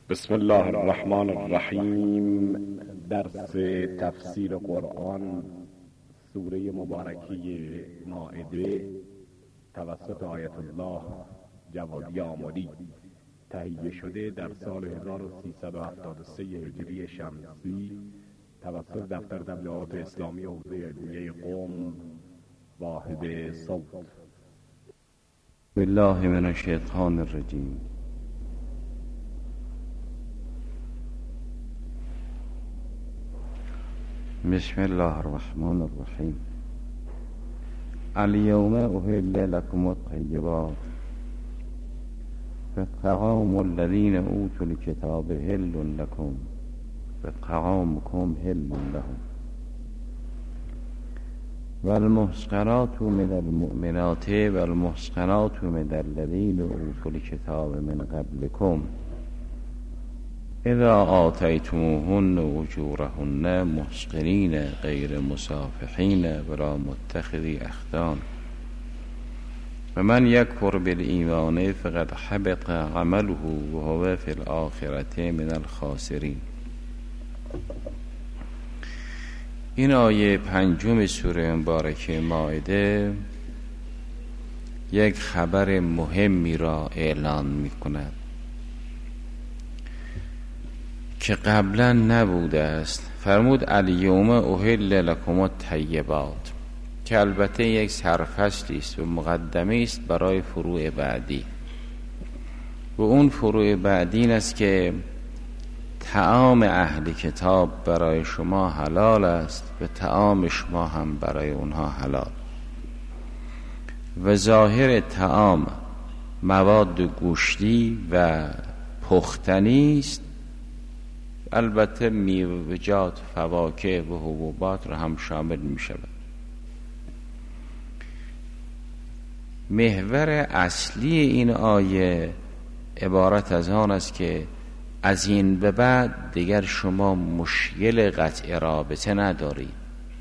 بسم الله الرحمن الرحیم. درس تفسیر قرآن سوره مبارکه مائده توسط آیت الله جوادی آملی تهیه شده در سال 1373 هجری شمسی توسط دفتر تبلیغات اسلامی حوزه علمیه قم واحد صوت. بالله من الشیطان الرجیم. بسم الله الرحمن الرحیم. الیوم احل لکم الطیبات فطعام الذین اوتوا الکتاب حل لکم وطعامکم حل لهم والمحصنات من المؤمنات والمحصنات من الذین اوتوا الکتاب من قبلکم اذا آتیتموهن اجورهن محصنین غیر مصافحین ولا متخذی اخدان و من یکفر بالایمان فقد حبط عمله و هو فی الآخرة من الخاسرین. این آیه 5 سوره مبارکه مائده یک خبر مهمی را اعلان می کند که قبلا نبوده است. فرمود الیوم احل لکم الطیبات، که البته یک سرفصلی است و مقدمه است برای فروع بعدی، و اون فروع بعدی این است که طعام اهل کتاب برای شما حلال است و طعام شما هم برای اونها حلال، و ظاهر طعام مواد گوشتی و پختنی است، البته میوه‌جات، فواکه و حبوبات را هم شامل می شود. محور اصلی این آیه عبارت از آن است که از این به بعد دیگر شما مشکل قطع رابطه ندارید.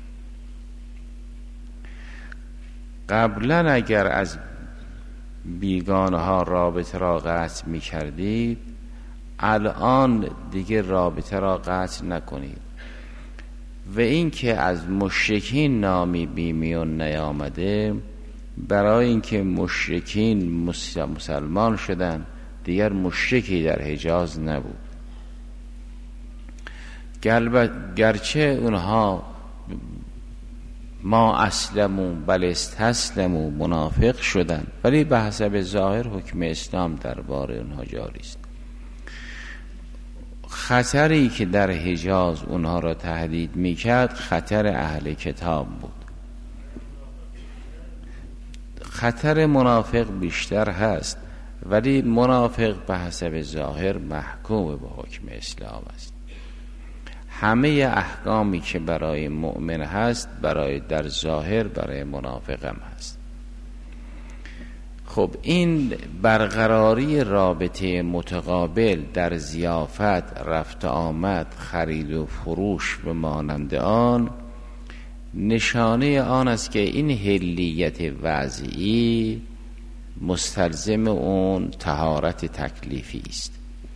قبلا اگر از بیگانه ها رابطه را قطع می کردید، الان دیگه رابطه را قطع نکنید. و این که از مشرکین نامی بیمیون نیامده، برای اینکه مشرکین مسلمان شدن، دیگر مشرکی در حجاز نبود. گرچه اونها ما اسلموا بل استسلموا منافق شدن، ولی به حسب ظاهر حکم اسلام درباره اونها جاری است. خطری که در حجاز اونها را تهدید میکرد خطر اهل کتاب بود. خطر منافق بیشتر هست، ولی منافق به حسب ظاهر محکوم به حکم اسلام است. همه احکامی که برای مؤمن هست در ظاهر برای منافق هم هست. خب این برقراری رابطه متقابل در ضیافت، رفت آمد، خرید و فروش و مانند آن نشانه آن است که این حلیت وضعی مستلزم اون طهارت تکلیفی است.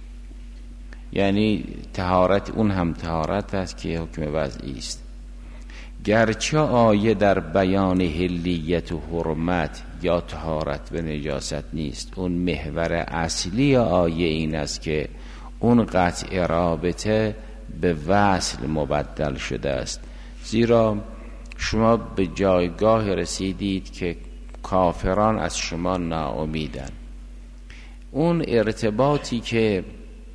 یعنی طهارت اون هم طهارت است که حکم وضعی است. گرچه آیه در بیان حلیت و حرمت یا طهارت و نجاست نیست، اون محور اصلی آیه این است که اون قطع رابطه به وصل مبدل شده است. زیرا شما به جایگاه رسیدید که کافران از شما ناامیدن. اون ارتباطی که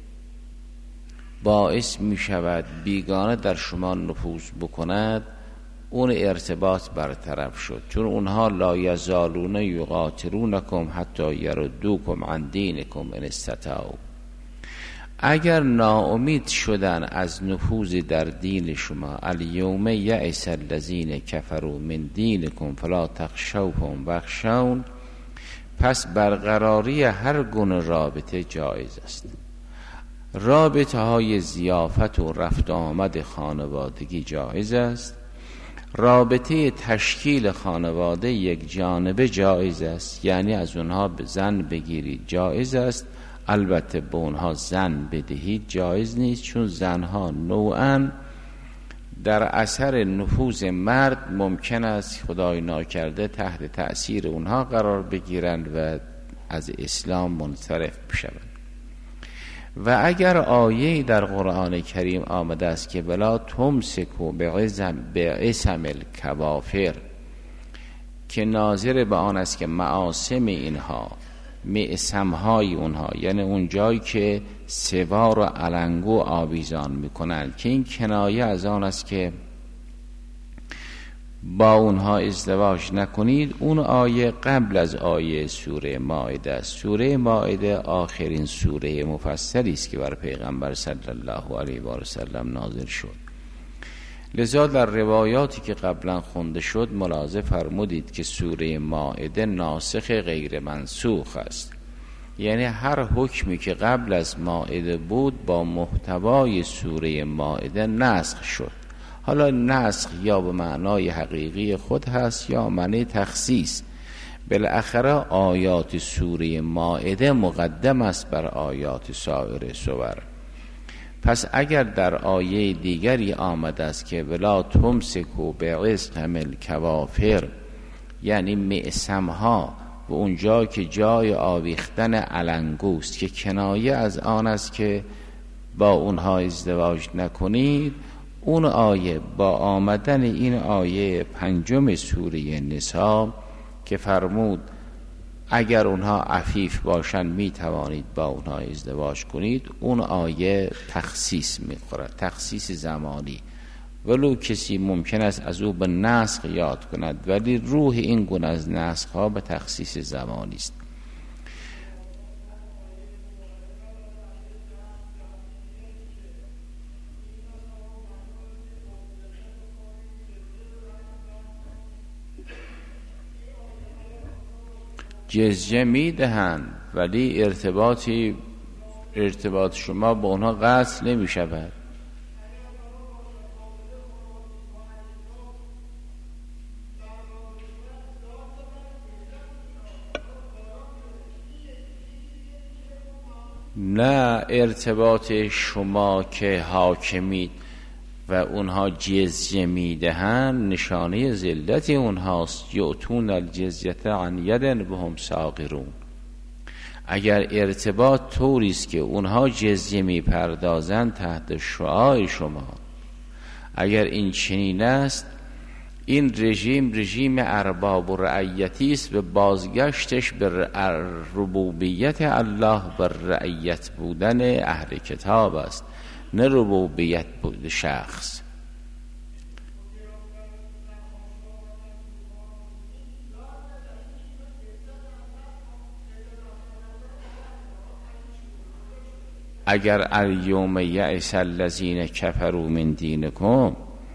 باعث می شود بیگانه در شما نفوذ بکند، اون ارتباط برطرف شد، چون اونها لا یزالون یقاتلونکم حتی یردوکم عن دینکم ان استطاعوا. اگر ناامید شدن از نفوذ در دین شما، الیوم یئس الذین کفروا من دینکم فلا تخشوهم واخشون، پس برقراری هر گونه رابطه جایز است. رابطه های ضیافت و رفت آمد خانوادگی جایز است. رابطه تشکیل خانواده یک جانبه جایز است، یعنی از اونها به زن بگیرید جایز است، البته به اونها زن بدهید جایز نیست، چون زنها نوعاً در اثر نفوذ مرد ممکن است خدای ناکرده تحت تأثیر اونها قرار بگیرند و از اسلام منصرف بشوند. و اگر آیه در قرآن کریم آمده است که ولا تمسکوا بعصم الکوافر، که ناظر به آن است که معاصم اینها، معصمهای اونها، یعنی اون جایی که سوار و علنگو آویزان میکنند، که این کنایه از آن است که با اونها ازدواج نکنید. اون آیه قبل از آیه سوره مائده است. سوره مائده آخرین سوره مفصلی است که بر پیغمبر صلی الله علیه و سلم نازل شد. لذا در روایاتی که قبلا خونده شد ملاحظه فرمودید که سوره مائده ناسخ غیر منسوخ است، یعنی هر حکمی که قبل از مائده بود با محتوای سوره مائده نسخ شد. حالا نسخ یا به معنای حقیقی خود هست یا معنی تخصیص. بالاخره آیات سوره مائده مقدم است بر آیات سایر سور. پس اگر در آیه دیگری آمده است که ولا تمسکوا بعصم الکوافر، یعنی معصمها و اونجا که جای آویختن علنگوست، که کنایه از آن است که با اونها ازدواج نکنید، اون آیه با آمدن این آیه 5 سوره نساء که فرمود اگر اونها عفیف باشن می توانید با اونها ازدواج کنید، اون آیه تخصیص می خورد، تخصیص زمانی. ولو کسی ممکن است از او به نسخ یاد کند، ولی روح این گونه از نسخ ها به تخصیص زمانی است. جزیه می دهند ولی ارتباط شما با اونها قطع نمی شود. نه، ارتباط شما که حاکمید و اونها جزیه میدهند نشانه ذلت اونهاست. یؤتون الجزیه عن ید وهم صاغرون. اگر ارتباط طوری است که اونها جزیه میپردازند تحت شعاع شما، اگر این چنین است، این رژیم ارباب و رعیتی است و بازگشتش به ربوبیت الله بر رعیت بودن اهل کتاب است، نه ربوبیت بود شخص. اگر الیوم یئس الذین کفروا من دینکم،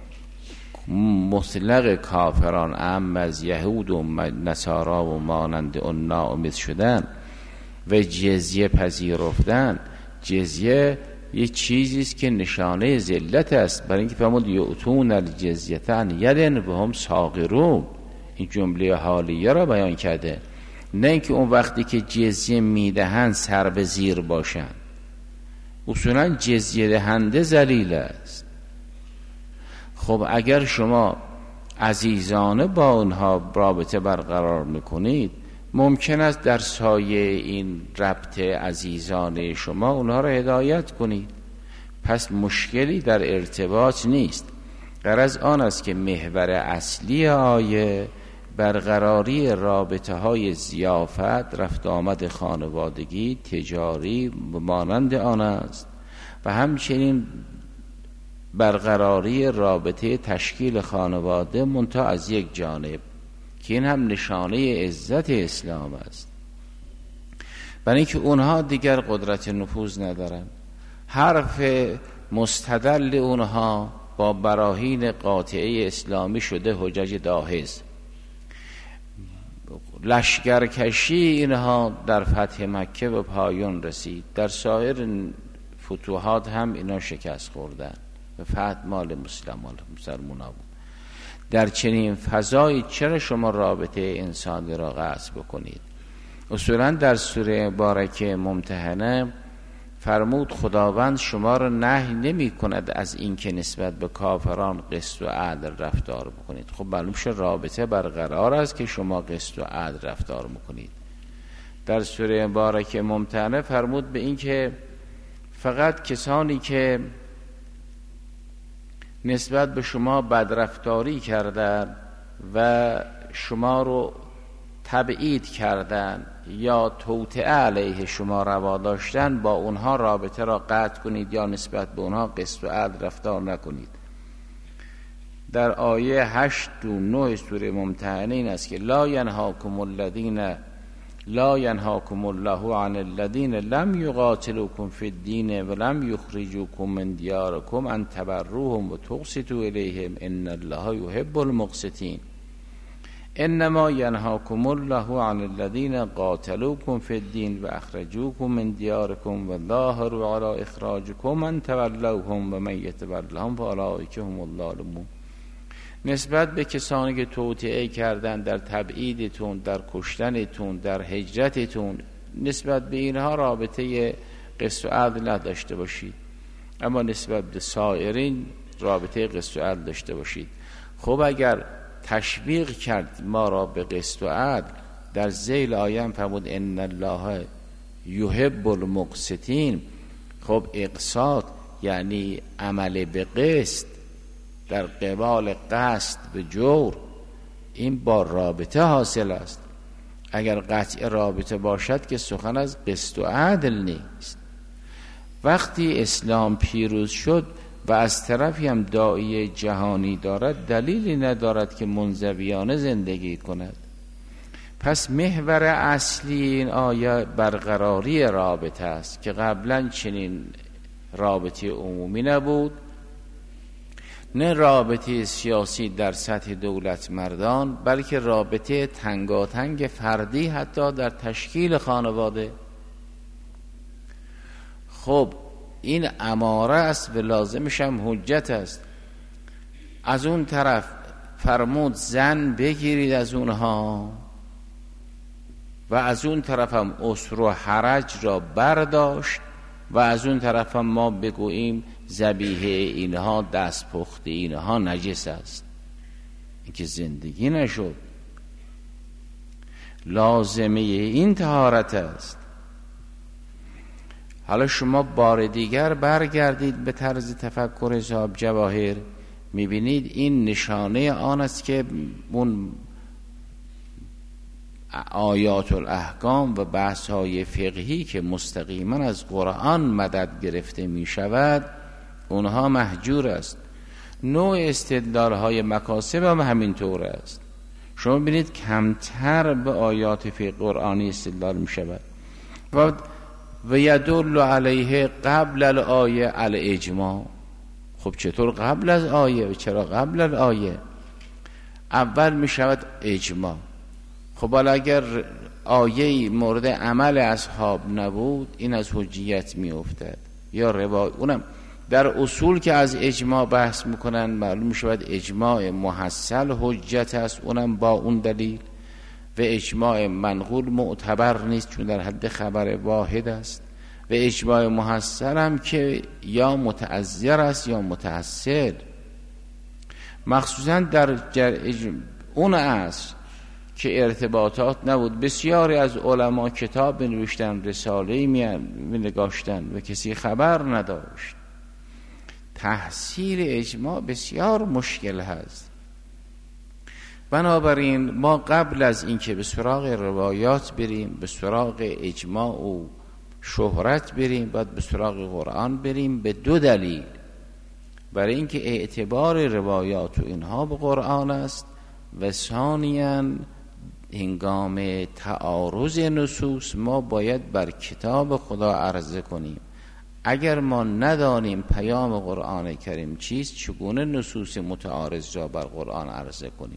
مطلق کافران اعم از یهود و نصارا و مانند اون ناامید شدن و جزیه پذیرفتن. جزیه یه چیزی است که نشانه ذلت است، برای اینکه فرمود یؤتون الجزیه عن ید وهم صاغرون. این جمله حالیه را بیان کرده، نه اینکه اون وقتی که جزیه میدهند سر به زیر باشند. اصولا جزیه دهنده ذلیل است. خب اگر شما عزیزانه با اونها رابطه برقرار میکنید، ممکن است در سایه این ربط عزیزانه شما اونها را هدایت کنید، پس مشکلی در ارتباط نیست. غرض آن است که محور اصلی آیه برقراری رابطه های ضیافت، رفت آمد خانوادگی، تجاری مانند آن است، و همچنین برقراری رابطه تشکیل خانواده منتها از یک جانب، که این هم نشانه عزت اسلام است. برای اینکه اونها دیگر قدرت نفوذ ندارن. حرف مستدل اونها با براهین قاطعه اسلامی شده حجج داهز. لشکرکشی اینها در فتح مکه به پایان رسید، در سایر فتوحات هم اینا شکست خوردن و فتح مال مسلمان بود. در چنین فضایی چرا شما رابطه انسانی را قطع بکنید؟ اصولا در سوره مبارکه ممتحنه فرمود خداوند شما را نهی نمی کند از این که نسبت به کافران قسط و عدل رفتار بکنید. خب معلوم شد رابطه برقرار است که شما قسط و عدل رفتار بکنید. در سوره مبارکه ممتحنه فرمود به این که فقط کسانی که نسبت به شما بدرفتاری کردن و شما رو تبعید کردن یا توطئه علیه شما روا داشتن، با اونها رابطه را قطع کنید یا نسبت به اونها قسط و عدل رفتار نکنید. در آیه 8 و 9 سوره ممتحنه این است که لا ینهاکم الله عن الذین لم یقاتلوکم فی الدین ولم یخرجوکم من دیارکم ان تبروهم و تقسطوا الیهم ان الله یحب المقسطین. انما ینهاکم الله عن الذین قاتلوکم فی الدین و اخرجوکم من دیارکم و ظاهروا علی اخراجکم ان تولوهم و من یتولهم فاولئک هم الظالمون. نسبت به کسانی که توطئه کردن در تبعیدتون، در کشتنتون، در هجرتتون، نسبت به اینها رابطه قسط و عدل نداشته باشید، اما نسبت به سایرین رابطه قسط و عدل داشته باشید. خب اگر تشویق کرد ما را به قسط و عدل، در ذیل آیه فرمود ان الله یحب المقسطین. خب اقساط یعنی عمل به قسط در قبال قصد به جور، این با رابطه حاصل است. اگر قطع رابطه باشد که سخن از قسط و عدل نیست. وقتی اسلام پیروز شد و از طرفی هم داعیه جهانی دارد، دلیلی ندارد که منزویانه زندگی کند. پس محور اصلی این آیه برقراری رابطه است که قبلا چنین رابطه عمومی نبود، نه رابطه سیاسی در سطح دولت مردان، بلکه رابطه تنگاتنگ فردی حتی در تشکیل خانواده. خب این اماره است و لازمش هم حجت است. از اون طرف فرمود زن بگیرید از اونها و از اون طرف هم اسر و حرج را برداشت و از اون طرف هم ما بگوییم ذبیحه اینها دست پخته اینها نجس است. این که زندگی نشد. لازمه این طهارت است. حالا شما بار دیگر برگردید به طرز تفکر صاحب جواهر، میبینید این نشانه آن است که اون آیات الاحکام و بحث های فقهی که مستقیما از قرآن مدد گرفته می شود اونها محجور است. نوع استدلال های مکاسب هم همینطور است. شما ببینید کمتر به آیات فقه قرآنی استدلال می شود و یدل علیه قبل الآیه الاجماع. خب چطور قبل از آیه و چرا قبل الآیه؟ اول می شود اجماع. خب حالا اگر آیه مورد عمل اصحاب نبود این از حجیت می افتد یا روایت. اونم در اصول که از اجماع بحث میکنن معلوم می شود اجماع محصل حجت است، اونم با اون دلیل، و اجماع منقول معتبر نیست چون در حد خبر واحد است، و اجماع محصل هم که یا متعذر است یا متحصل. مخصوصا در اون عصر که ارتباطات نبود، بسیاری از علما کتاب نوشتن، رساله می نگاشتن و کسی خبر نداشت. تحصیل اجماع بسیار مشکل هست. بنابراین ما قبل از اینکه به سراغ روایات بریم، به سراغ اجماع و شهرت بریم، باید به سراغ قرآن بریم به دو دلیل. برای اینکه اعتبار روایات و اینها به قرآن است و ثانیاً هنگام تعارض نصوص ما باید بر کتاب خدا عرضه کنیم. اگر ما ندانیم پیام قرآن کریم چیست، چگونه نصوص متعارض را بر قرآن عرضه کنیم؟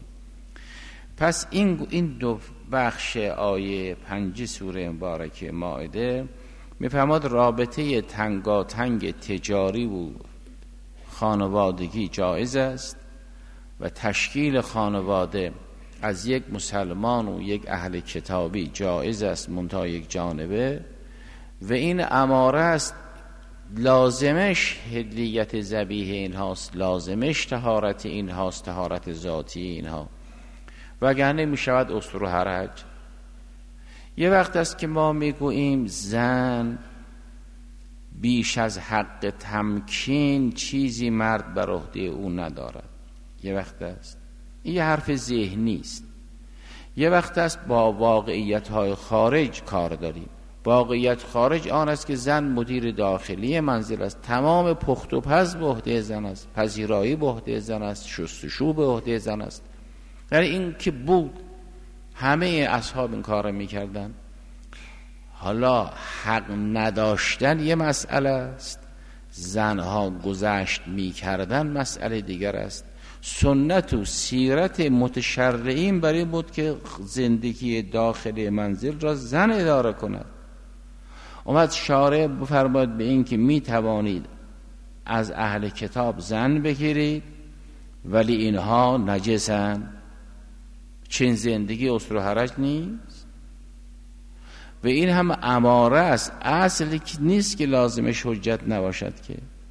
پس این دو بخش آیه 5 سوره مبارکه مائده میفهمد رابطه تنگاتنگ تجاری و خانوادگی جایز است و تشکیل خانواده از یک مسلمان و یک اهل کتابی جایز است منتها یک جانبه، و این اماره است لازمش هدیت ذبیح اینهاست، لازمش طهارت اینهاست، طهارت ذاتی اینها، وگرنه می شود اسر و حرج. یه وقت است که ما میگوییم زن بیش از حق تمکین چیزی مرد بر عهده او ندارد. یه وقت است این یه حرف ذهنی است. یه وقت است با واقعیت‌های خارج کار داریم. واقعیت خارج آن است که زن مدیر داخلی منزل است، تمام پخت و پز به عهده زن است، پذیرایی به عهده زن است، شستشو به عهده زن است. یعنی این که بود همه اصحاب این کار میکردن. حالا حق نداشتن یه مسئله است، زنها گذشت میکردن مسئله دیگر است. سنت و سیرت متشرعین برای بود که زندگی داخلی منزل را زن اداره کند. اومد شارع بفرماید به این که می توانید از اهل کتاب زن بگیرید ولی اینها نجسن. چین زندگی اسر و حرج نیست و این هم اماره است، اصلی نیست که لازمش حجت نباشد که،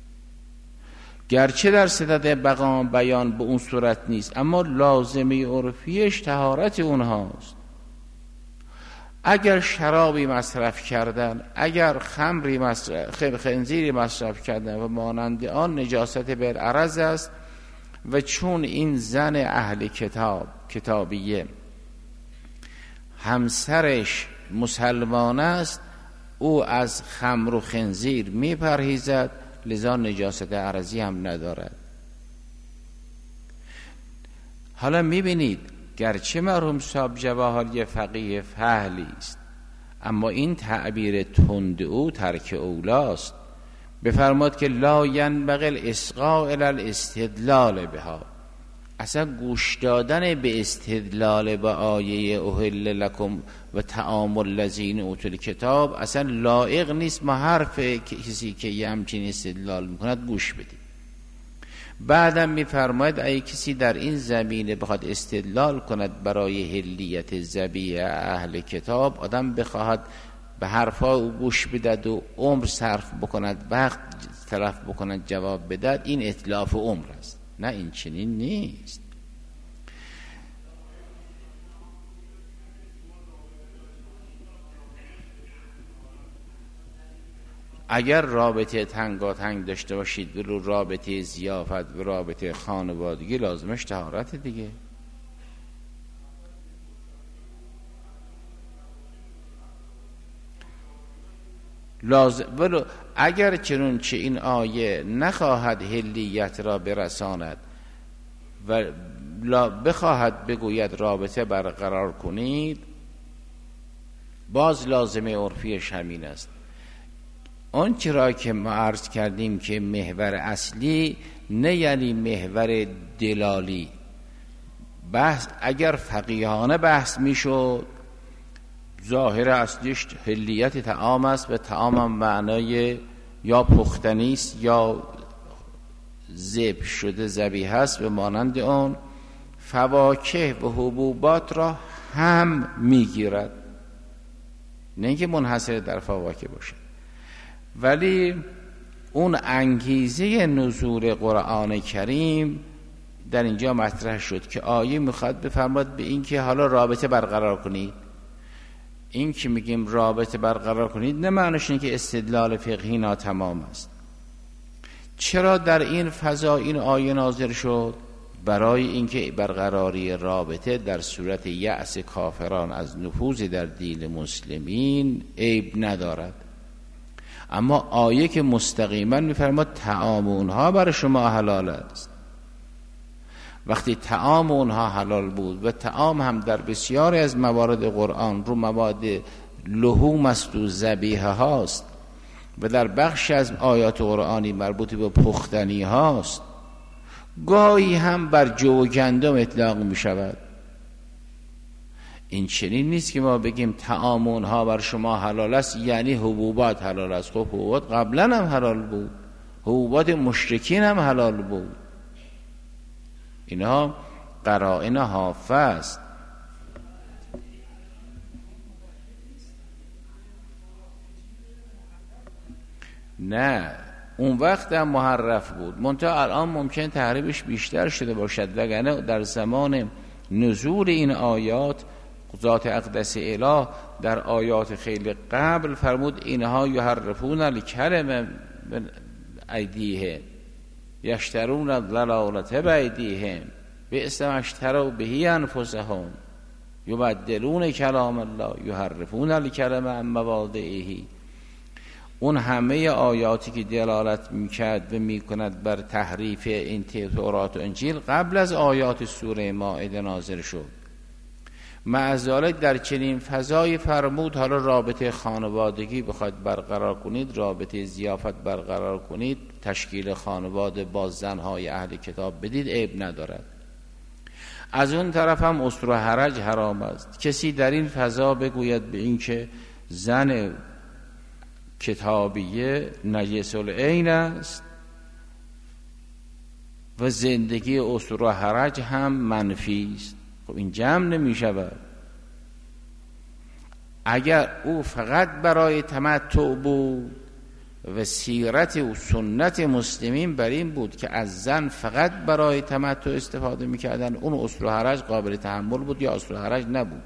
گرچه در صدد بقام بیان به اون صورت نیست اما لازمه عرفیش طهارت اونهاست. اگر شرابی مصرف کردن، اگر خنزیری مصرف کردن و مانند آن نجاست بالعرض است، و چون این زن اهل کتابیه همسرش مسلمان است، او از خمر و خنزیر میپرهیزد، لذا نجاست عرضی هم ندارد. حالا میبینید گرچه مرحوم صاحب جواهر یه فقیه فهلی است اما این تعبیر تند او ترک اولاست. بفرماد که لا ینبغی الاسغاء الی الاستدلال بها، اصلا گوش دادن به استدلال به آیه احل لکم و طعام الذین اوتوا الکتاب اصلا لایق نیست. ما حرف کسی که یه همچین استدلال میکند گوش بدید. بعدم میفرماید اگه کسی در این زمینه بخواد استدلال کند برای حلیت ذبیح اهل کتاب، آدم بخواهد به حرفا او گوش بدد و عمر صرف بکند، وقت تلف بکند جواب بدد، این اتلاف عمر است. نه، این چنین نیست. اگر رابطه تنگاتنگ داشته باشید ولو رابطه ضیافت و رابطه خانوادگی، لازمش طهارت دیگه. ولو اگر چنانچه این آیه نخواهد حلیت را برساند و بخواهد بگوید رابطه برقرار کنید، باز لازمه عرفیش همین است. آن چرا که ما عرض کردیم که محور اصلی نه یعنی محور دلالی. بحث اگر فقیهانه بحث میشد، ظاهر اصلیش حلیت طعام است و طعام هم معنای یا پختنی است یا ذبح شده ذبیح است و مانند آن. فواکه و حبوبات را هم میگیرد، نه اینکه منحصر در فواکه باشد. ولی اون انگیزه نزول قرآن کریم در اینجا مطرح شد که آیه میخواد بفرماد به این که حالا رابطه برقرار کنید. این که میگیم رابطه برقرار کنید نه معنیش اینه که استدلال فقهی ناتمام است. چرا در این فضا این آیه نازل شد؟ برای اینکه برقراری رابطه در صورت یأس کافران از نفوذ در دین مسلمین عیب ندارد. اما آیه که مستقیما میفرماد طعام اونها برای شما حلال است. وقتی طعام اونها حلال بود و طعام هم در بسیاری از موارد قرآن رو مواد لحوم است و ذبیحه هاست و در بخش از آیات قرآنی مربوط به پختنی هاست، گاهی هم بر جو و گندم اطلاق می شود. این چنین نیست که ما بگیم طعام اونها بر شما حلال است یعنی حبوبات حلال است. خب حبوبات قبلا هم حلال بود، حبوبات مشرکین هم حلال بود. اینها قرائن حافظ است. نه اون وقت هم محرف بود، منتها الان ممکن تحریفش بیشتر شده باشد، وگرنه در زمان نزول این آیات ذات اقدس اله در آیات خیلی قبل فرمود اینها یحرفون الکلم من ایدیهم یشترون الضلالة بایدیهم بئس ما اشتروا به انفسهم یبدلون کلام الله یحرفون الکلم عن مواضعه. اون همه آیاتی که دلالت میکرد و میکند بر تحریف این تورات و انجیل قبل از آیات سوره مائده نازل شد. مع ذلک در چنین فضای فرمود حالا رابطه خانوادگی بخواید برقرار کنید، رابطه ضیافت برقرار کنید، تشکیل خانواده با زنهای اهل کتاب بدید، عیب ندارد. از اون طرف هم اسر و حرج حرام است. کسی در این فضا بگوید به این که زن کتابیه نجس العین است و زندگی اسر و حرج هم منفی است، خب این جمع نمی شود. اگر او فقط برای تمتع بود و سیرت و سنت مسلمین بر این بود که از زن فقط برای تمتع استفاده میکردن، اون اسر و حرج قابل تحمل بود یا اسر و حرج نبود.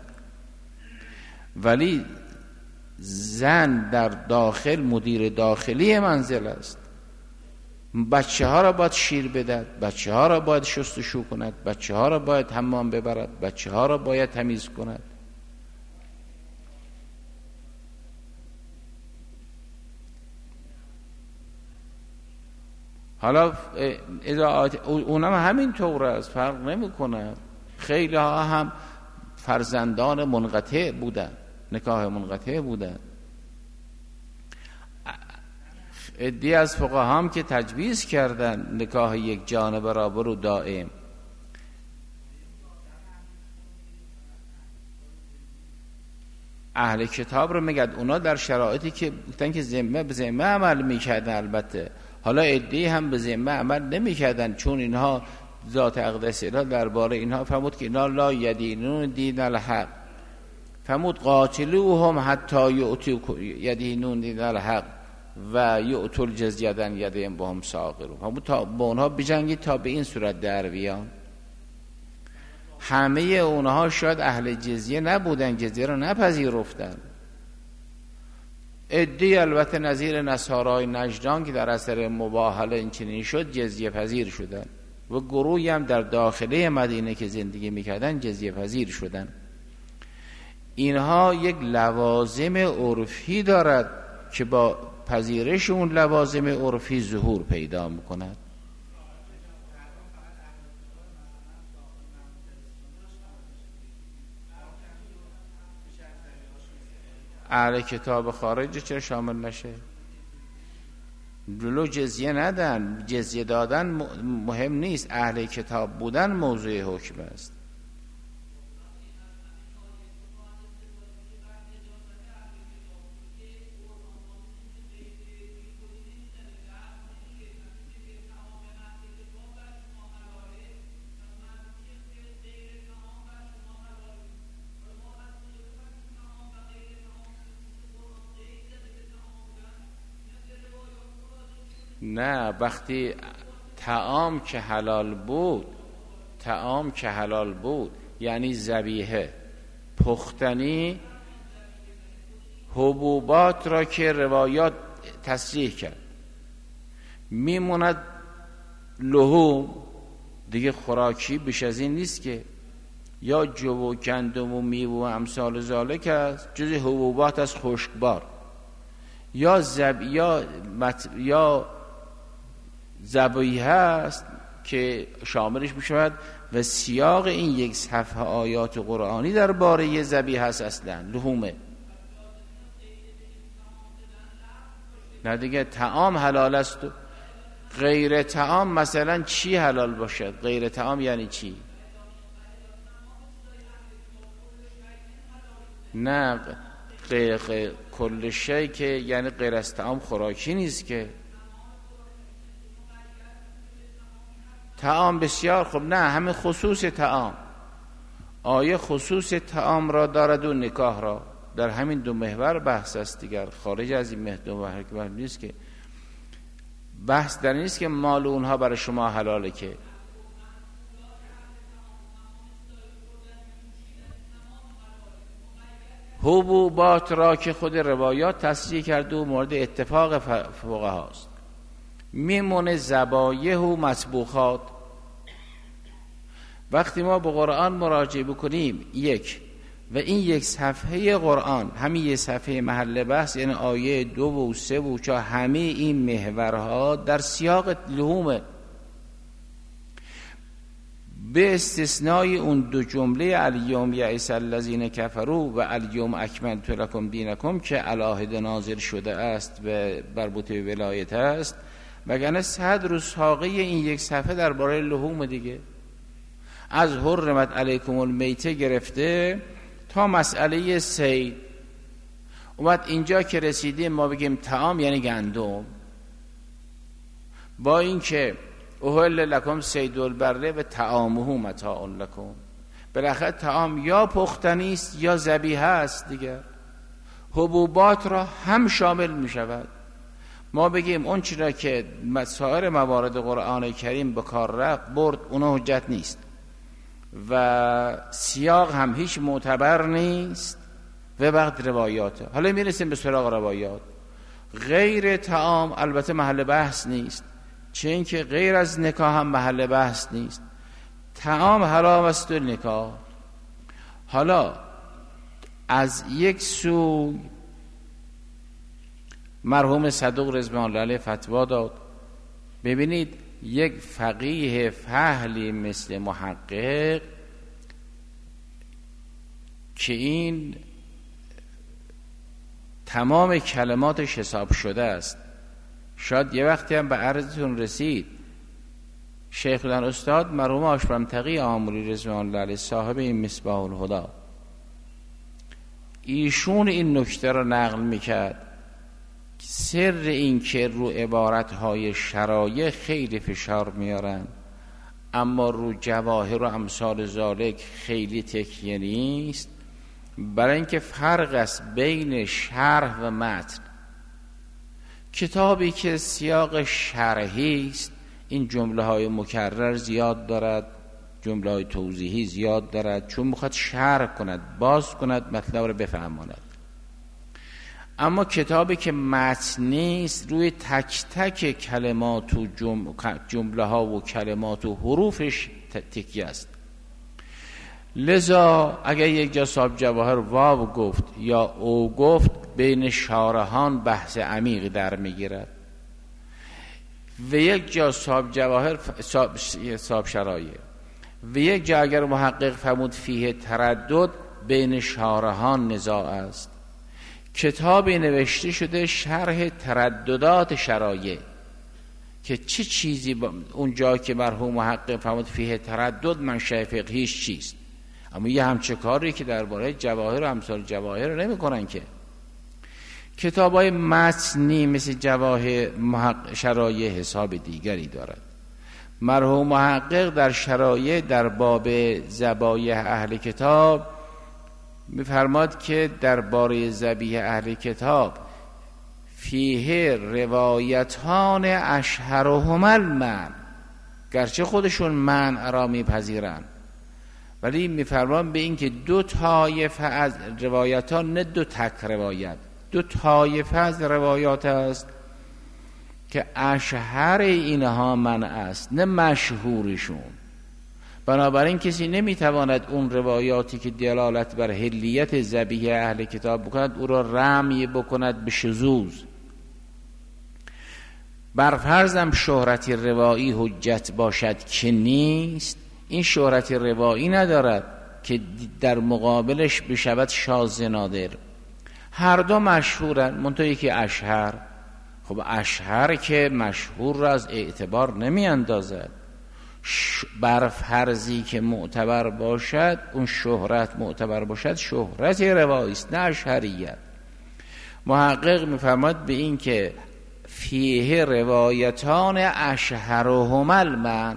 ولی زن در داخل مدیر داخلی منزل است، بچه ها را باید شیر بدهد، بچه ها را باید شستشو کند، بچه ها را باید حمام ببرد، بچه ها را باید تمیز کند. حالا اونم همین طور است، فرق نمی کند. خیلی ها هم فرزندان منقطع بودن، نکاح منقطع بودن. عده‌ای از فقها هم که تجویز کردن نکاح یک جانبه برابر و دائم. اهل کتاب رو میگد اونا در شرایطی که گفتن که ذمه به ذمه عمل میکردن، البته حالا عده‌ای هم به ذمه عمل نمیکردن، چون اینها ذات اقدس اله درباره اینها فرمود که اینا لا یدینون دین الحق، فرمود قاتلوهم حتی یدینون دین الحق و یؤتوا الجزیه عن یدهم وهم صاغرون، فرمود تا با اونها بجنگید تا به این صورت در بیان. همه اونها شاید اهل جزیه نبودن، جزیه رو نپذیرفتن. عده‌ای البته نظیر نصارای نجران که در اثر مباهله این چنین شد جزیه پذیر شدن و گروهی هم در داخله مدینه که زندگی میکردن جزیه پذیر شدن. اینها یک لوازم عرفی دارد که با پذیرش اون لوازم عرفی ظهور پیدا میکند. اهل کتاب خارج چرا شامل نشه؟ جلو جزیه ندن، جزیه دادن مهم نیست، اهل کتاب بودن موضوع حکم است. نه وقتی طعام که حلال بود یعنی ذبیحه پختنی حبوبات را که روایات تصریح کرد میموند لحوم دیگه، خوراکی بیش از این نیست که، یا جو و گندم و میوه و امثال ذالک است جز حبوبات از خشکبار، یا ذبیحه است که شاملش میشود و سیاق این یک صفحه آیات قرآنی درباره ذبیحه است اصلا لحومه. نه دیگه طعام حلال است. غیر طعام مثلا چی حلال باشد؟ غیر طعام یعنی چی؟ نه کل شی که یعنی غیر از طعام خوراکی نیست که. طعام بسیار خوب، نه همین خصوص طعام، آیه خصوص طعام را دارد و نکاح را، در همین دو محور بحث است دیگر، خارج از این دو محور نیست که. بحث در نیست که مال اونها برای شما حلاله، که حبوبات را که خود روایات تصریح کرده و مورد اتفاق فقهاست، میمونه ذبایح و مطبوخات. وقتی ما به قرآن مراجعه بکنیم و این یک صفحه قرآن، همین یک صفحه محل بحث، یعنی آیه 2 و 3 و 4، همه این محورها در سیاق لحومه، به استثنای اون 2 جمله الیوم یئس الذین کفروا و الیوم اکملت لکم دینکم که علاهده نازل شده است و مربوط به ولایت است، وگرنه 100 روز ساقه این یک صفحه درباره لحوم دیگه، از حرمت علیکم المیته گرفته تا مسئله صید. اومد اینجا که رسیدیم ما بگیم طعام یعنی گندم، با اینکه احل لکم صید البر و طعامه متاع لکم، بالاخره طعام یا پختنی است یا ذبیحه است دیگر، حبوبات را هم شامل می شود. ما بگیم اون چیزا که سایر موارد قرآن کریم به کار برد اونها حجت نیست و سیاق هم هیچ معتبر نیست و بعد روایاته. حالا میرسیم به سراغ روایات. غیر طعام البته محل بحث نیست، چه اینکه غیر از نکاح هم محل بحث نیست. طعام حرام است و نکاح. حالا از یک سو مرحوم صدوق رضوان الله علیه فتوا داد. ببینید یک فقیه فهلی مثل محقق که این تمام کلماتش حساب شده است، شاید یه وقتی هم به عرضتون رسید، شیخ الان استاد مرحوم آشپرم تقی آموری رضوان الله علیه صاحب این مصباح الهدی، ایشون این نکته رو نقل میکرد. سر این که رو عبارتهای شرایع خیلی فشار میارن اما رو جواهر و امثال ذالک خیلی تکیه نیست، برای اینکه فرق است بین شرح و متن. کتابی که سیاق شرحی است این جمله های مکرر زیاد دارد، جمله های توضیحی زیاد دارد، چون میخواد شرح کند، باز کند، مطلب رو بفهماند. اما کتابی که متن نیست روی تک تک کلمات و جمله ها و کلمات و حروفش تکیه است. لذا اگر یک جا صاحب جواهر واو گفت یا او گفت، بین شارحان بحث عمیق در میگیرد و یک جا صاحب جواهر صاحب شرایع و یک جا اگر محقق فرمود فیه تردد، بین شارحان نزاع است. کتابی نوشته شده شرح ترددات شرایع که چه چیزی اونجا که مرحوم محقق فرمود فیه تردد منشأ فقهیش چیست، اما یه همچه کاری که درباره جواهر و امثال جواهر نمی کنن که. کتابای متنی مثل جواهر شرایع حساب دیگری دارد. مرحوم محقق در شرایع در باب ذبایح اهل کتاب می‌فرماد که درباره ذبیح اهل کتاب فیه روایتان اشهرهما المنع، گرچه خودشون منع را میپذیرن ولی می‌فرمان به این که 2 طایفه از روایتان، نه 2 تک روایت، 2 طایفه از روایات است که اشهر اینها منع است نه مشهورشون. بنابراین کسی نمیتواند اون روایاتی که دلالت بر حلیت ذبیح اهل کتاب بکند او را رمی بکند به شذوذ. بر فرضم شهرت روایی حجت باشد که نیست، این شهرت روایی ندارد که در مقابلش بشود شاذ نادر. هر دو مشهورن، منتها یکی اشهر. خب اشهر که مشهور را از اعتبار نمی اندازد. بر فرضی که معتبر باشد، اون شهرت معتبر باشد، شهرت روایی است نه اشهریت. محقق می‌فرماید به این که فیه روایتان اشهرهما المنع.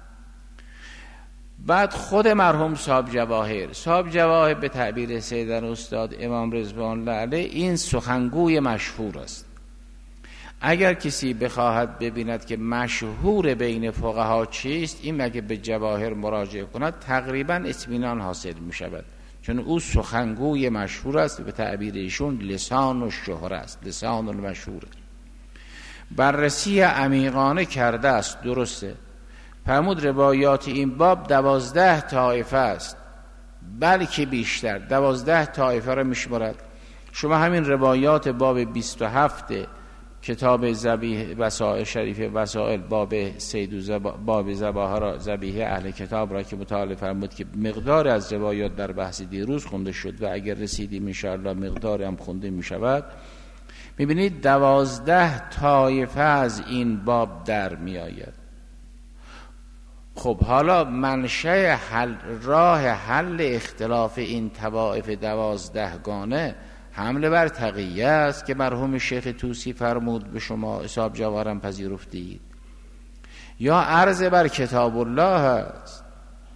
بعد خود مرحوم صاحب جواهر به تعبیر سیدن استاد امام رضوان الله علیه این سخنگوی مشهور است. اگر کسی بخواهد ببیند که مشهور بین فقها چیست، این مگه به جواهر مراجعه کند تقریبا اطمینان حاصل می شود، چون او سخنگوی مشهور است، به تعبیر ایشون لسان الشهره است، لسان المشهور. بررسی عمیقانه کرده است، درسته. فرمود روایات این باب 12 طایفه است، بلکه بیشتر، 12 طایفه را میشمارد. شما همین روایات باب 27 کتاب ذبیح وسائل شریف وسائل باب سید و باب ذبیحه اهل کتاب را که مطالعه فرمود که مقدار از روایات در بحث دیروز خونده شد و اگر رسیدیم انشاءالله مقدار هم خونده می شود، میبینید 12 طایفه از این باب در می آید. خب حالا منشأ راه حل اختلاف این طوائف 12 گانه حمله بر تقیه است که مرحوم شیخ طوسی فرمود به شما حساب جوارم پذیرفتید، یا عرض بر کتاب الله است.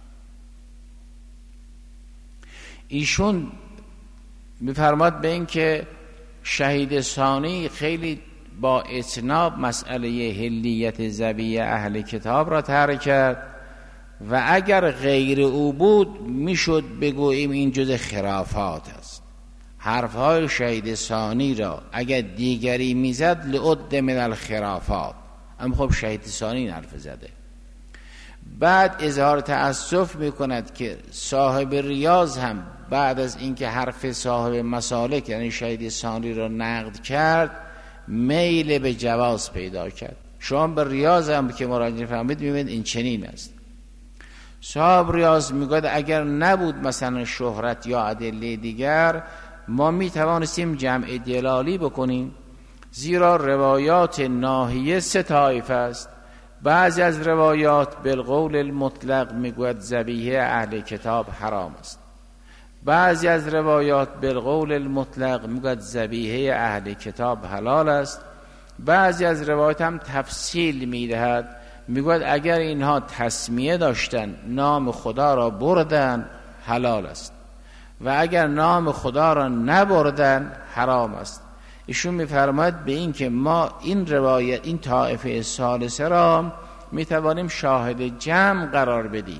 ایشون میفرماد به این که شهید ثانی خیلی با اتناب مسئله حلیت ذبیح اهل کتاب را ترک کرد و اگر غیر او بود میشد بگوییم این جز خرافات است. حرفهای شهید ثانی را اگر دیگری میزد لعد من الخرافات، اما خب شهید ثانی این حرف زده. بعد اظهار تأسف میکند که صاحب ریاض هم بعد از اینکه حرف صاحب مسالک یعنی شهید ثانی را نقد کرد میل به جواز پیدا کرد. شما به ریاض هم که مراجعه فهمید میبینید این چنین است. صاحب ریاض میگوید اگر نبود مثلا شهرت یا ادله دیگر ما میتوانستیم جمع دلالی بکنیم، زیرا روایات ناحیه 3 طایفه است. بعضی از روایات بالقول المطلق میگوید ذبیحه اهل کتاب حرام است، بعضی از روایات بالقول المطلق میگوید ذبیحه اهل کتاب حلال است، بعضی از روایات هم تفصیل میدهد، میگوید اگر اینها تسمیه داشتن نام خدا را بردن حلال است و اگر نام خدا را نبردن حرام است. ایشون میفرماید به این که ما این روایت این طایفه ثالثه را میتوانیم شاهد جمع قرار بدیم.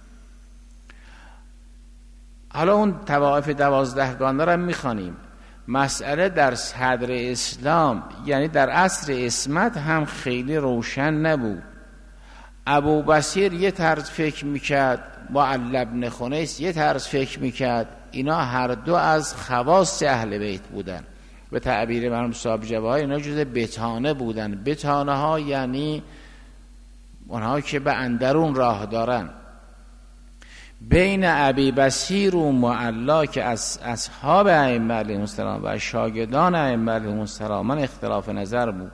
حالا اون طوائف 12 گانه را میخوانیم. مسئله در صدر اسلام یعنی در عصر عصمت هم خیلی روشن نبود. ابو بصیر یه طرز فکر میکرد، معلی بن خنیس یه طرز فکر میکرد، اینا هر دو از خواص اهل بیت بودن. به تعبیر مرحوم صاحب جواهر اینا جز بتانه بودن. بتانه ها یعنی اونها که به اندرون راه دارن. بین ابی بصیر و معلی که از اصحاب ائمه علیهم السلام و شاگردان ائمه علیهم السلام من اختلاف نظر بود.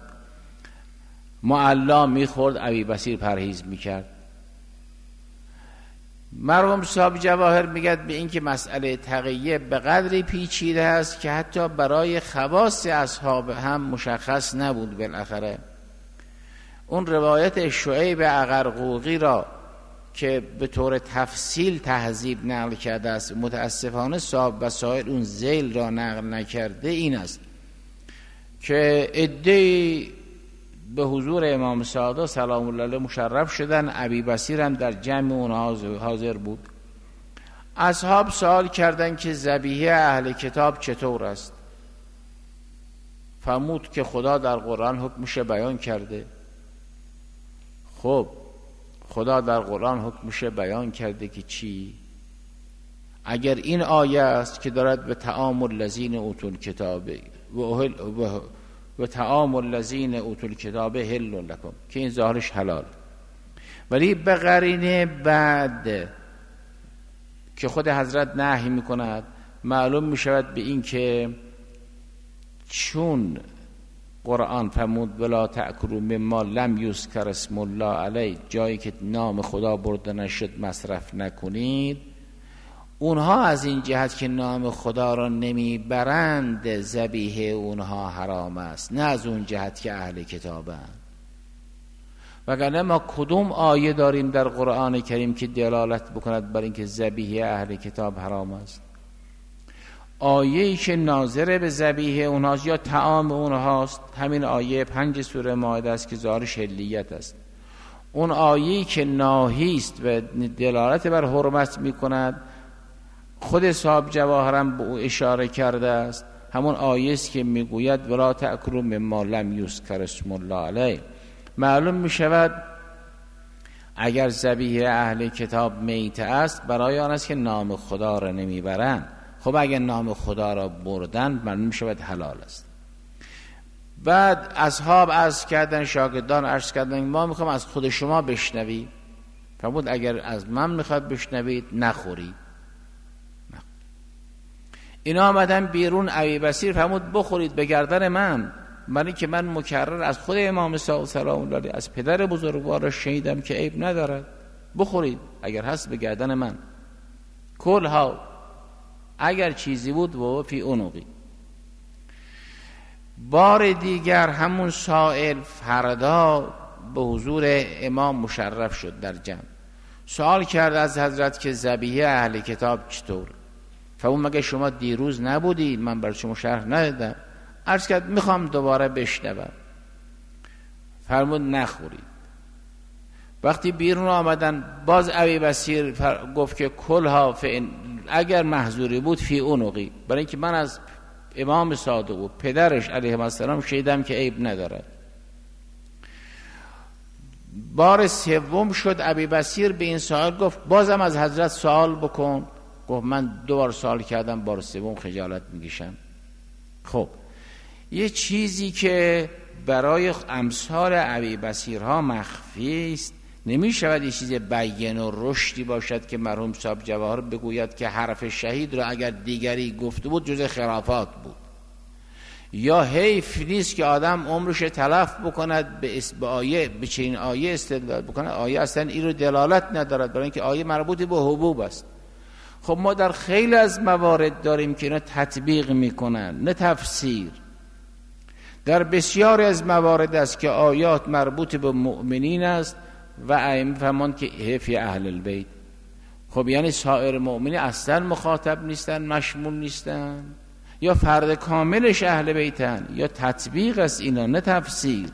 معلی میخورد، ابی بصیر پرهیز میکرد. مرحوم صاحب جواهر میگد به این که مسئله تقیه به قدری پیچیده است که حتی برای خواص اصحاب هم مشخص نبود. بالاخره اون روایت شعیب اغرقوقی را که به طور تفصیل تهذیب نقل کرده است، متاسفانه صاحب وسائل اون ذیل را نقل نکرده، این است که عده‌ای به حضور امام صادق سلام الله علیه مشرف شدن، ابی بصیر هم در جمع اونها حاضر بود. اصحاب سوال کردند که ذبیحه اهل کتاب چطور است؟ فرمود که خدا در قرآن حکمش بیان کرده. خب خدا در قرآن حکمش بیان کرده که چی؟ اگر این آیه است که دارد به طعام الذین اوتوا الکتاب و طعام الذین اوتوا الکتاب حل لکم، که این ظاهرش حلال، ولی به قرینه بعد که خود حضرت نهی میکند معلوم میشود به این که چون قرآن فرمود ولا تأکلوا مما لم یذکر اسم الله علیه، جایی که نام خدا برده نشد مصرف نکنید، اونها از این جهت که نام خدا را نمیبرند ذبیحه اونها حرام است، نه از اون جهت که اهل کتابند. وگرنه ما کدوم آیه داریم در قرآن کریم که دلالت بکند بر اینکه ذبیحه اهل کتاب حرام است؟ آیه‌ای که ناظر به ذبیحه اونهاست یا طعام اونهاست همین آیه 5 سوره مائده است که ظاهرش حلیت است. اون آیه‌ای که ناهی است و دلالت بر حرمت می‌کند خود صاحب جواهرم به او اشاره کرده است، همون آیه است که میگوید ولا تأکلوا مما لم یذکر اسم الله علیه. معلوم میشود اگر ذبیحه اهل کتاب میته است برای آن است که نام خدا را نمیبرند. خب اگر نام خدا را بردن معلوم میشود حلال است. بعد اصحاب عرض کردن، شاگردان عرض کردن ما میخوام از خود شما بشنویم. فرمود اگر از من میخواد بشنوید نخورید. اینا آمدن بیرون، ابی بصیر فرمود بخورید به گردن من، برای که من مکرر از خود امام صادق سلام الله علیه از پدر بزرگوار شنیدم که عیب ندارد، بخورید اگر هست به گردن من. کل ها اگر چیزی بود و فی عنقی. بار دیگر همون سائل فردا به حضور امام مشرف شد در جمع، سوال کرد از حضرت که ذبیحه اهل کتاب چطور؟ فرمود مگه شما دیروز نبودید من برای شما شرح ندادم؟ عرض کرد میخوام دوباره بشنوم. فرمود نخورید. وقتی بیرون آمدن باز ابی بصیر گفت که کلها اگر محظوری بود فی عنقی، برای اینکه من از امام صادق و پدرش علیه السلام شنیدم که عیب ندارد. بار سوم شد ابی بصیر به این سوال گفت بازم از حضرت سوال بکن. گفت من 2 بار سوال کردم، بار سوم خجالت میکشم. خب یه چیزی که برای امثال ابی بصیرها مخفی است، نمی شود یه چیز بیان و رشدی باشد که مرحوم صاحب جواهر بگوید که حرف شهید را اگر دیگری گفته بود جز خرافات بود، یا حیف نیست که آدم عمرش تلف بکند به آیه، به چنین آیه استدلال بکند. آیه اصلا این رو دلالت ندارد، برای اینکه آیه مربوط به حبوب است. خب ما در خیلی از موارد داریم که اینا تطبیق میکنن نه تفسیر. در بسیاری از موارد است که آیات مربوط به مؤمنین است و ائمه فرمان که فی اهل البیت. خب یعنی سایر مؤمنین اصلا مخاطب نیستن، مشمول نیستن، یا فرد کاملش اهل بیتن، یا تطبیق است اینا نه تفسیر.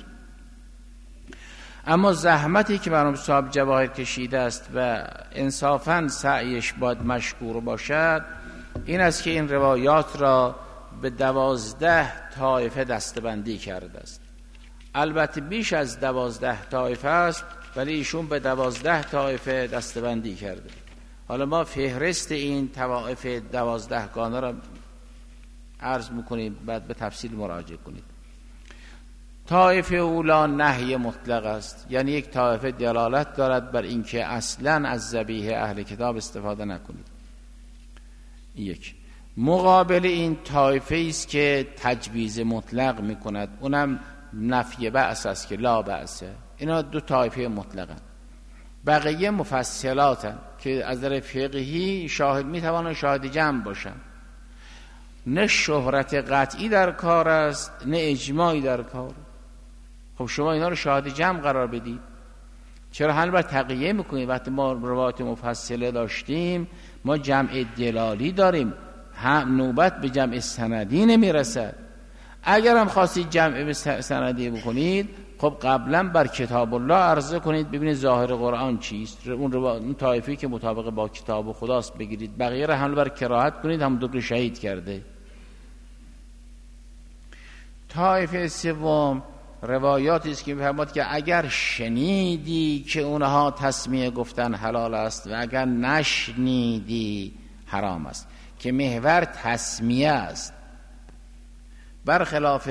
اما زحمتی که مرحوم صاحب جواهر کشیده است و انصافاً سعیش باید مشکور باشد این است که این روایات را به 12 طایفه دسته‌بندی کرده است. البته بیش از 12 طایفه است ولی ایشون به 12 طایفه دسته‌بندی کرده. حالا ما فهرست این طوائف 12 گانه را عرض میکنیم، بعد به تفصیل مراجعه کنید. طایفه اولا نهی مطلق است، یعنی یک طایفه دلالت دارد بر اینکه اصلا از ذبیحه اهل کتاب استفاده نکنید. یک مقابل این طایفه است که تجویز مطلق میکند، اونم نفی بأس است که لا بأسه. اینا 2 طایفه مطلقن. بقیه مفصلاتن که از نظر فقهی شاهد میتوانن شاهد جمع باشن. نه شهرت قطعی در کار است نه اجماعی در کار. خب شما اینا رو شاهد جمع قرار بدید. چرا حل بر تقیه میکنید؟ وقتی ما روایات مفصله داشتیم ما جمع دلالی داریم، هم نوبت به جمع سندی نمیرسد. اگر هم خواستید جمع سندی بکنید خب قبلا بر کتاب الله عرضه کنید ببینید ظاهر قرآن چیست، اون طایفی که مطابق با کتاب خداست بگیرید، بقیه را حمل بر کراهت کنید، هم دو شهید کرده. طایفه سوم روایاتی است که می‌فرماد که اگر شنیدی که اونها تسمیه گفتن حلال است و اگر نشنیدی حرام است، که محور تسمیه است، برخلاف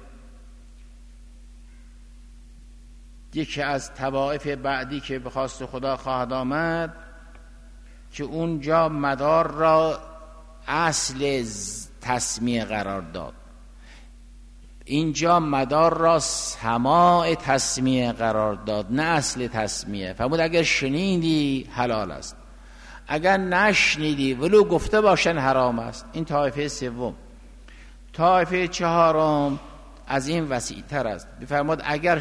یکی از طوائف بعدی که به خواست خدا خواهد آمد که اونجا مدار را اصل تسمیه قرار داد، اینجا مدار را سماع تسمیه قرار داد نه اصل تسمیه. فرمود اگر شنیدی حلال است، اگر نشنیدی ولو گفته باشن حرام است. این طایفه سوم. طایفه چهارم از این وسیع تر است، بفرماد اگر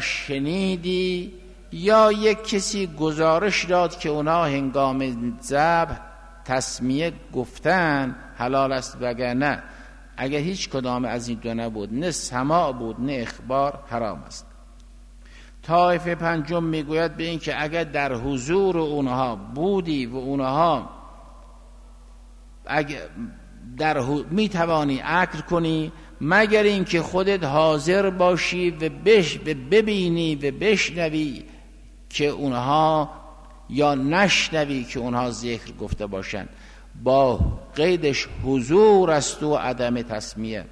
شنیدی یا یک کسی گزارش داد که اونا هنگام ذبح تسمیه گفتن حلال است وگرنه اگر هیچ کدام از این دو نبود، نه سماع بود نه اخبار، حرام است. طایفه پنجم میگوید به این که اگر در حضور اونها بودی و اونها اگر میتوانی اکل کنی مگر این که خودت حاضر باشی و ببینی و بشنوی که اونها، یا نشنوی که اونها ذکر گفته باشند، با قیدش حضور است و عدم تسمیه.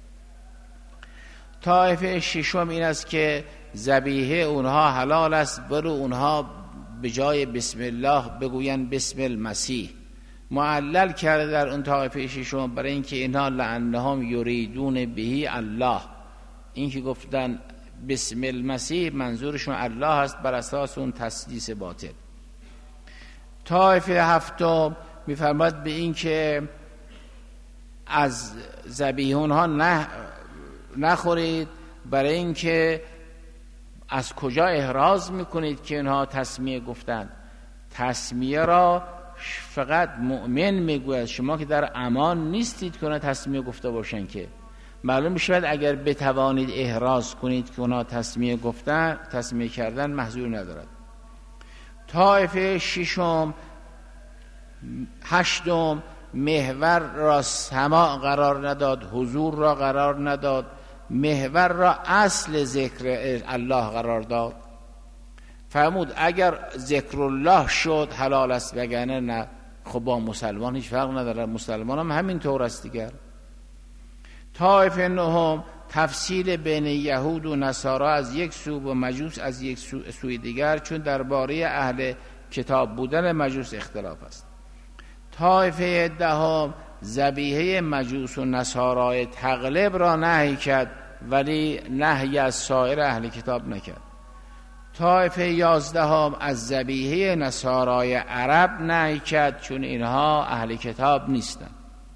طایفه ششم این است که ذبیحه اونها حلال است، برو اونها به جای بسم الله بگوین بسم المسیح. معلل کرده در اون طایفه ششم برای اینکه اینها لعنهم یریدون بهی الله، این که گفتن بسم المسیح منظورشون الله است بر اساس اون تسلیس باطل. طایفه هفتم میفرماد به این که از ذبیحه اونها نخورید، برای اینکه از کجا احراز میکنید که اونها تسمیه گفتن؟ تسمیه را فقط مؤمن میگوید، شما که در امان نیستید که اونها تسمیه گفته باشن. که معلوم شود اگر بتوانید احراز کنید که اونها تسمیه گفتن، تسمیه کردن محظور ندارد. طایفه هشتم محور را سماع قرار نداد، حضور را قرار نداد، محور را اصل ذکر الله قرار داد. فرمود اگر ذکر الله شد حلال است وگرنه نه. خب با مسلمان هیچ فرق نداره، مسلمان هم همین طور است دیگر. طایفه نهم تفصیل بین یهود و نصارا از یک سو و مجوس از یک سوی دیگر، چون درباره اهل کتاب بودن مجوس اختلاف است. طایفه دهم ذبیحه مجوس و نصارای تغلب را نهی کرد ولی نهی از سایر اهل کتاب نکرد. طایفه 11 از ذبیحه نصارای عرب نهی کرد چون اینها اهل کتاب نیستند،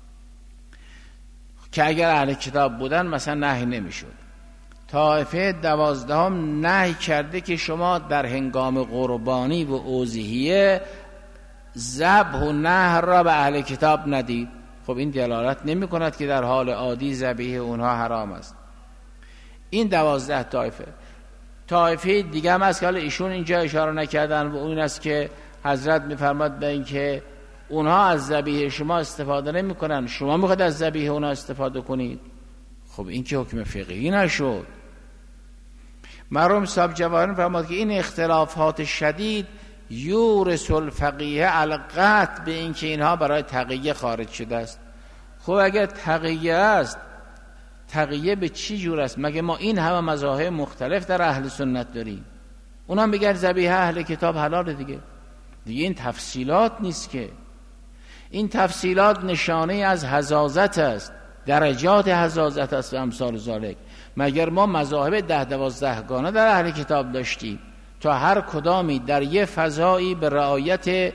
که اگر اهل کتاب بودن مثلا نهی نمیشد. طایفه 12 نهی کرده که شما در هنگام قربانی و اضحیه ذبح و نحر را به اهل کتاب ندید. خب این دلالت نمی کند که در حال عادی ذبیحه اونها حرام است. این 12 طایفه. طایفه دیگه هم است که حالا ایشون اینجا اشاره نکردن و اون است که حضرت میفرماد به این که اونها از ذبیحه شما استفاده نمی کنن، شما میخواید از ذبیحه اونها استفاده کنید. خب این که حکم فقهی نشد. مرحوم صاحب جواهر فرمود که این اختلافات شدید یورث الفقیه القطع به این که اینها برای تقیه خارج شده است. خب اگر تقیه است، تقیه به چی جور است؟ مگه ما این همه مذاهب مختلف در اهل سنت داریم، اونم بگن ذبیحه اهل کتاب حلاله دیگه این تفصیلات نیست که. این تفصیلات نشانه از حزازت است، درجات حزازت است و امثال ذالک. مگر ما مذاهب 10-12 گانه در اهل کتاب داشتیم تا هر کدامی در یه فضایی به رعایت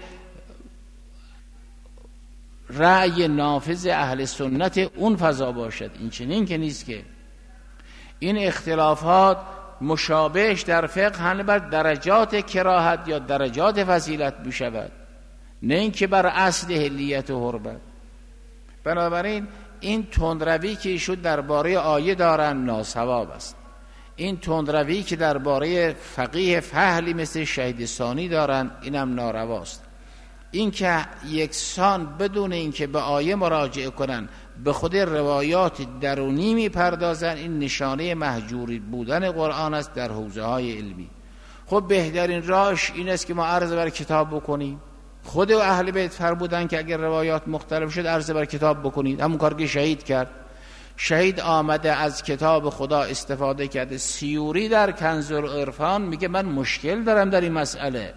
رأی نافذ اهل سنت اون فضا باشد؟ این چنین که نیست که. این اختلافات مشابهش در فقه هم بر درجات کراهت یا درجات فضیلت بشود، نه اینکه بر اصل حلیت و حرمت. بنابراین این تندروی که ایشون درباره آیه دارن ناصواب است. این تندروی که درباره فقیه فهلی مثل شهید ثانی دارن اینم نارواست. این که یکسان بدون اینکه به آیه مراجعه کنن به خود روایات درونی میپردازن، این نشانه مهجوری بودن قرآن است در حوزه های علمی. خب بهترین راهش این است که ما عرض بر کتاب بکنیم. خود اهل بیت فرمودن که اگر روایات مختلف شد عرض بر کتاب بکنید. همون کار که شهید کرد. شهید آمده از کتاب خدا استفاده کرده. سیوری در کنز العرفان میگه من مشکل دارم در این مسئله.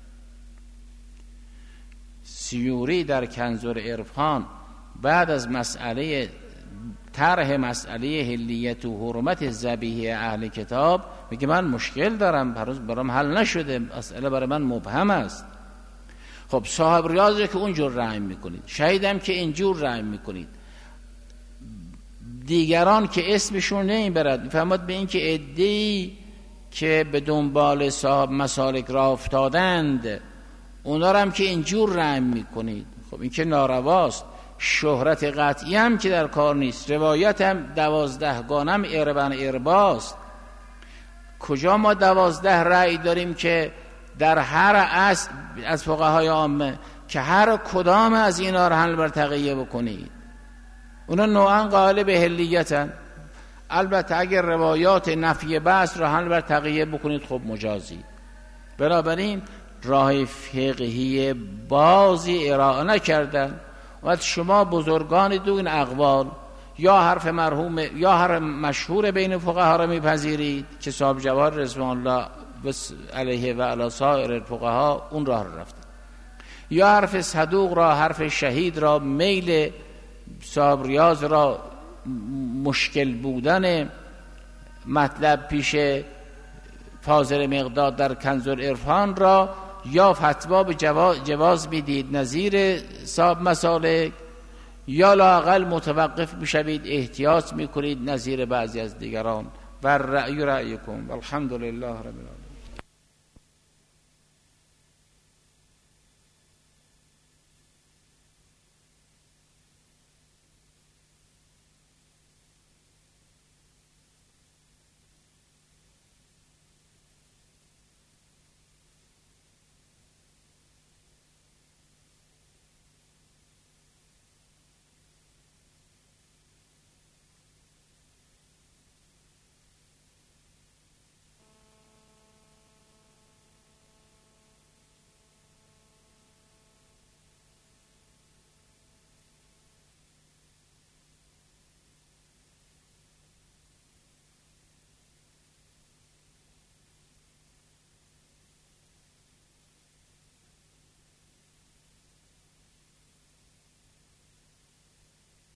سیوری در کنز العرفان بعد از مسئله طرح مسئله حلیت و حرمت ذبیحه اهل کتاب میگه من مشکل دارم، برام حل نشده، مسئله برای من مبهم است. خب صاحب ریاضه که اونجور رحم میکنید، شهیدم که اینجور رحم میکنید، دیگران که اسمشون نمیبرد. میفهمد به این که عده‌ای که به دنبال صاحب مسالک را افتادند اونا هم که اینجور رحم میکنید. خب این که نارواست. شهرت قطعی هم که در کار نیست، روایت هم 12 گانم اربن ارباست. کجا ما 12 رأی داریم که در هر اصل از فقهای عامه که هر کدام از اینا رو حمل بر تقیه بکنید؟ اونا نوعا قائل به حلیتن. البته اگر روایات نفی بحث رو حمل بر تقیه بکنید خب مجازی. بنابراین راه فقهی بازی ارائه نکردن. و شما بزرگان دو این اقوال یا حرف مرحوم یا حرف مشهور بین فقها را میپذیرید که صاحب جواهر رضوان الله علیه و علی سایر الفقها اون راه را رفتن، یا حرف صدوق را، حرف شهید را، میل صاحب ریاض را، مشکل بودن مطلب پیش فاضل مقداد در کنز العرفان را، یا فتوا به جواز میدید نظیر صاحب مسالک، یا لااقل متوقف میشوید احتیاط میکنید نظیر بعضی از دیگران. و رأی رأیکم والحمد لله رب العالمین.